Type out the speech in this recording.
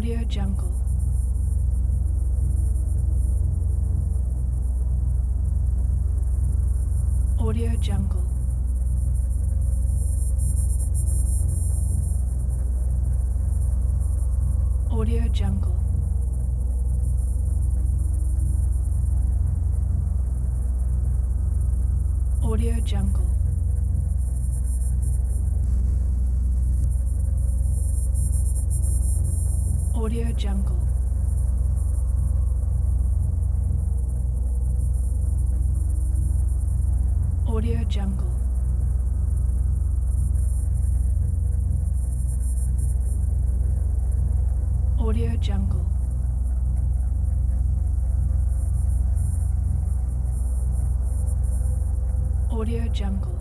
Audio Jungle. Audio Jungle. Audio Jungle. Audio Jungle. Audio Jungle. Audio Jungle. Audio Jungle. Audio Jungle.